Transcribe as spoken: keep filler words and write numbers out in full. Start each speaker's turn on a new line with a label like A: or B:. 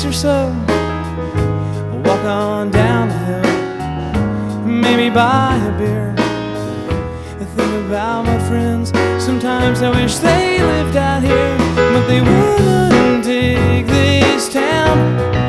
A: weeks or so, I'll walk on down the hill, maybe buy a beer. I think about my friends, sometimes I wish they lived out here, but they wouldn't take this town.